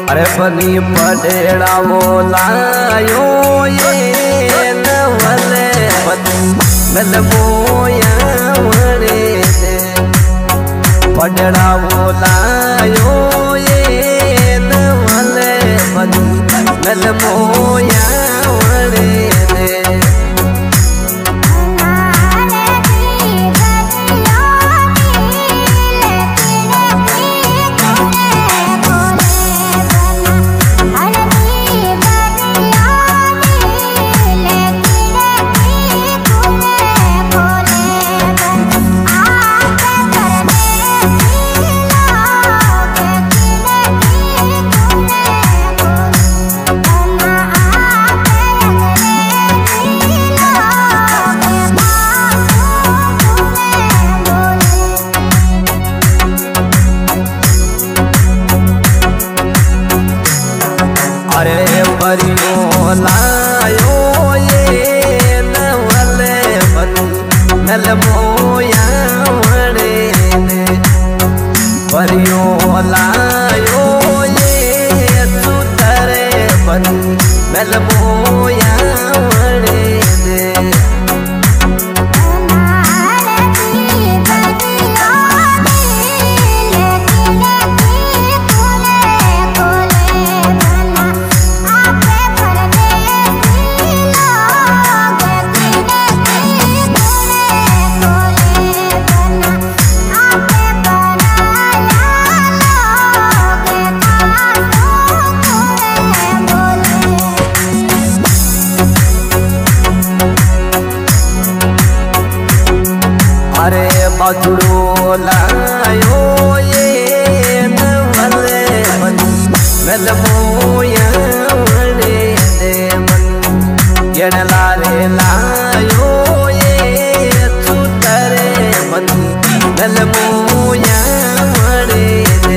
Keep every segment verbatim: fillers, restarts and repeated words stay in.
अरे बनी पटेड़ा बोलायो ये नवले बनी नल बोया वरे दे पटेड़ा बोलायो ये नवले बनी नल बोया वरे दे अरे परियो लायो ये नवले बनी नल बोया वरे दे परियो लायो ये सुतरे बनी नल बोया वरे दे अरे बछड़ो लायो ये नवले बनी नल बोया वरे दे बनी गेड़ लारे लायो ये सुतरे बनी नल बोया वरे दे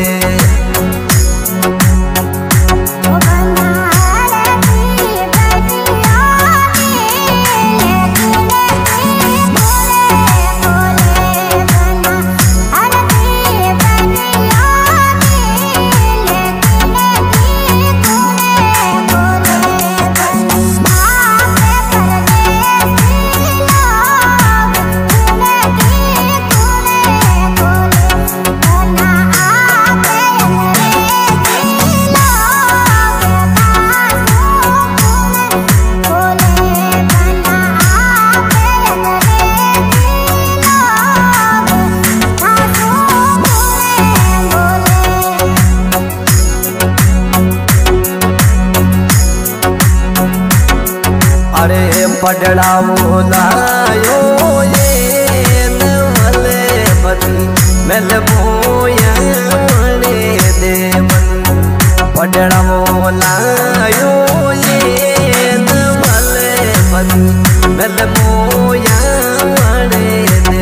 अरे पटड़ा बोलायो ये नवले बनी नल बोया वरे दे बनी पटड़ा बोलायो ये नवले बनी नल बोया वरे दे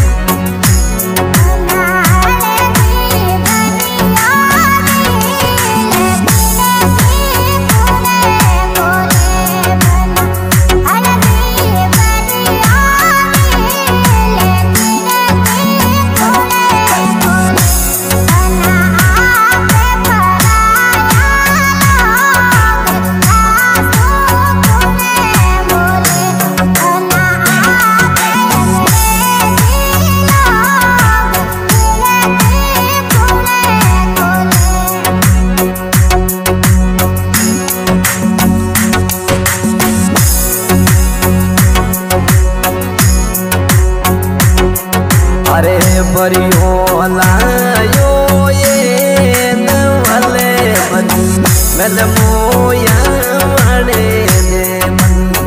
अरे परियो लायो ये नवले बनी नल बोया वरे दे बनी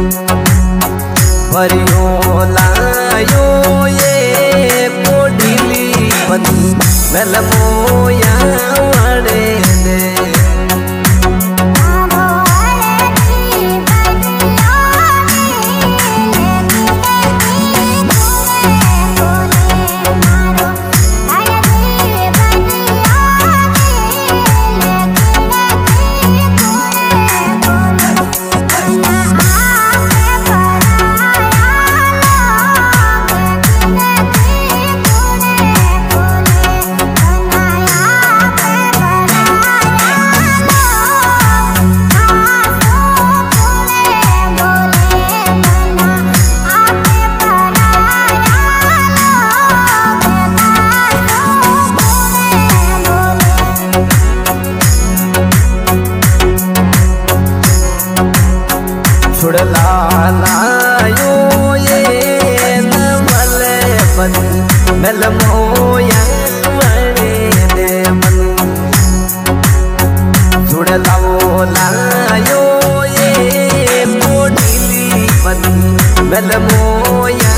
परियो लायो ये कोडिली बनी नल बोया वरे दे मेल मोया वाले दे मन जुड़ लाओ लायो ये पोडीली बनी मेल मोया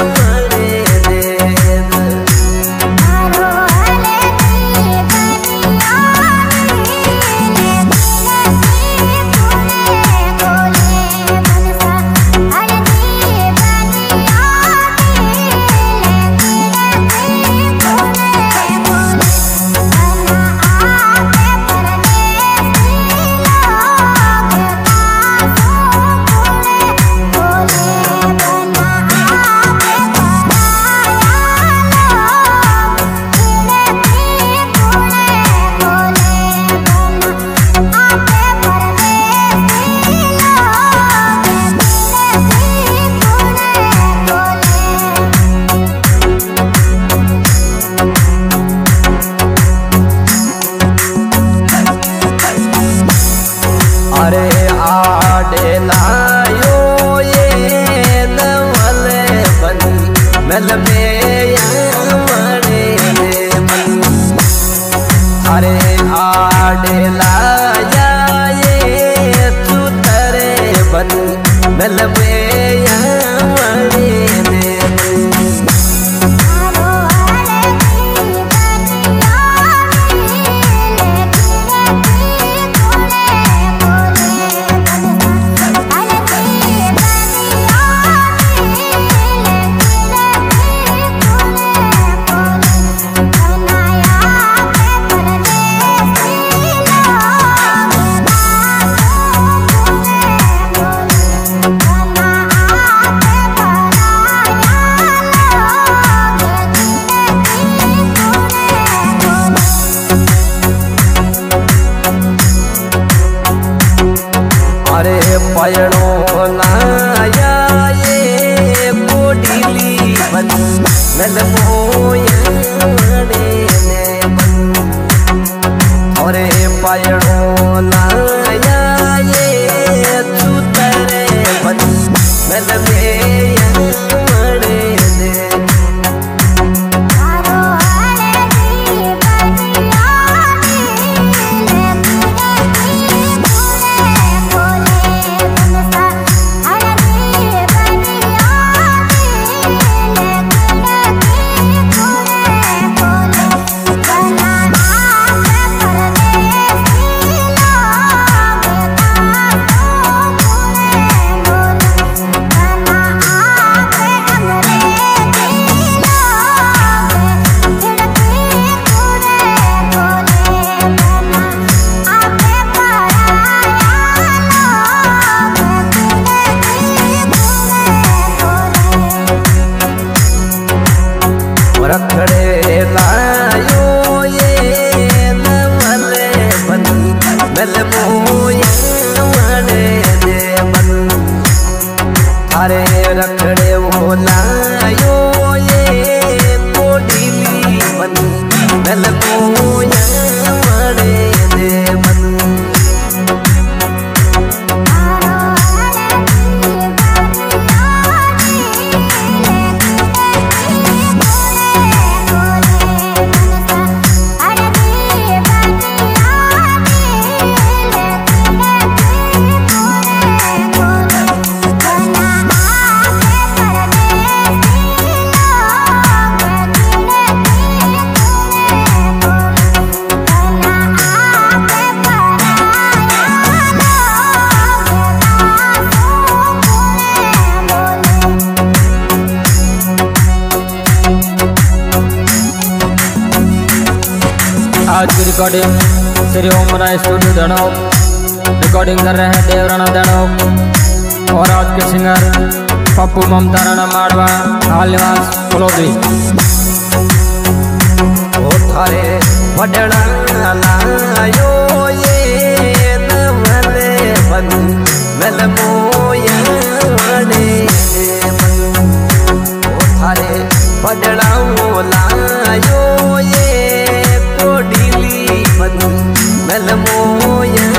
अरे आडे लायो ये नवले बनी मेल में यावड़े दे मन अरे आडे लाया ये सुतरे बनी मेल में यावड़े दे अरे पयड़ो लाया ये पोडीली बनी मेल मोया ने मन अरे पयड़ो लाया ये सुतरे बनी मेल में यावड़े दे रखड़े लायो ये नवले बनी मेल मोया वाले दे मन अरे रखड़े वो लायो ये पोडीली बनी मेल मोया वाले दे मन आज की recording Shri Om Rai studio Dhanok recording कर रहे हैं देवराना धनोक और आज के सिंगर पप्पू ममता राणा माड़वा हाल निवास फलोदी थारे वडड़ा लायो ये नवले बनी मेल मोया वाले मन थारे वडड़ा लायो ये पोडीली बनी मेल मोया